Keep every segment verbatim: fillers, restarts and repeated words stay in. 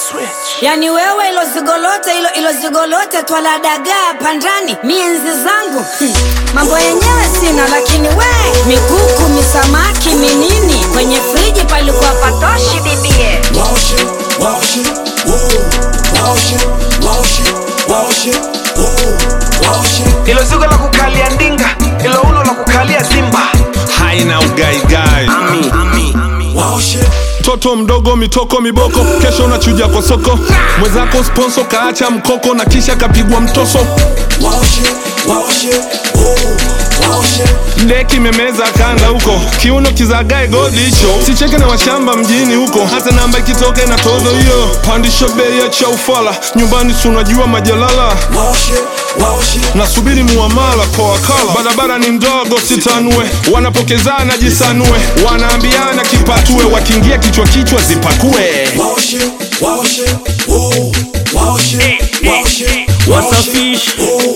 Yani wewe ilo zigolote ilo ilo zigolote twala dagaa pandani mienzi zangu hmm. Mambo yenyewe sina lakini we mikuku misamaki minini kwenye friji palikuwa patoshi bibie. Wow shit, wow shit, woo. Wow shit, wow shit, wow shit, woo. Wow shit. Ilo zigo la kukalia ndinga, ilo uno la kukalia simba. Haina ugaigai Ami, ami, ami. Wow shit. Toto mdogo mitoko miboko, kesho unachuja kwa soko. Mwezako sponsor kaacha mkoko na kisha kapigwa mtoso. Wow shit, wow shit, woo. Wow shit. Deki memeza kanda huko, kiuno kizagae gold hicho. Sicheke na washamba mjini huko, hata namba ikitoke na todo hiyo. Pandisha bei ya chaufala, nyumbani si unajua majalala. Wow shit, wow shit. Nasubiri muamala kwa wakala, barabara ni ndogo sitanue. Wanapokezana jisanue, wanaambiana kipatue. Wakiingia kichwa kichwa zipakue. Wow shit, wow shit, woo. Wow shit, wow shit. What's a fish?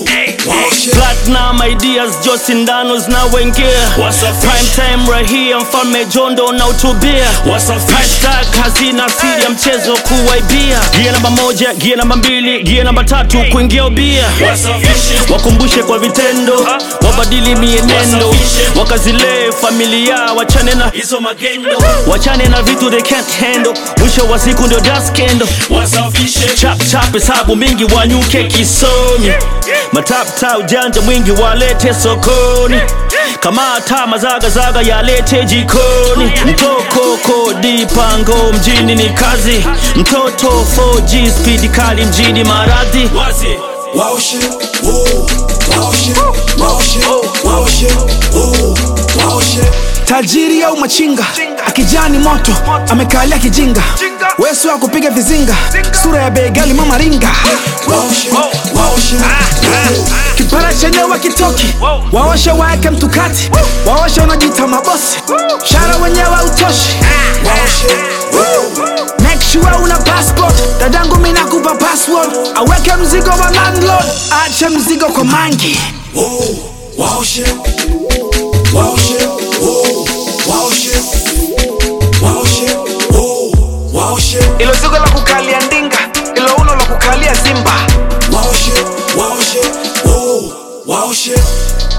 Wow shit. Platinum ideas, Joe Sindanos na wengia. What's a fish? Prime time right here, mfalme Jondo na utubia. What's a fish? Hashtag hazina siri ya mchezo kuwaibia. Gia namba moja, gia namba mbili, gia namba tatu kuingia ubia. What's a fish? Wakumbushe kwa vitendo, wabadili mienendo. Wakazile familia, wachane na Hizo magendo. wachane na vitu they can't handle. Mwisho wa siku ndio dust candle. What's a fish? Chap chap hesabu mingi wanyuke kisomi. Matapta ujanja mwingi walete sokoni. Kama tama zaga zaga yalete jikoni. Mtoko kodi pango mjini ni kazi. Mtoto four G speed kali mjini maradhi. Wazi. Wow shit, woo. Wow shit, wow shit, wow shit, woo. Wow shit. Tajiri au machinga, akijani moto, amekalia kijinga. Wesu wa kupiga vizinga, sura ya begali mama ringa. Wow shit, wow shit, woo. Kipara chenye wakitoki, waoshe waeke mtukati. Waoshe unajita mabosi, shara wenyewe utoshi. Wow shit, woo. Make sure una passport, dadangu mina kupa password. Aweke mzigo wa landlord, ache mzigo kwa mangi. Woo. Wow shit, wow shit, woo. Wow shit, wow shit, woo. Wow shit. Ilo zigo la kukalia ndinga, ilo uno la kukalia simba. Wow shit, wow shit, woo. Wow shit.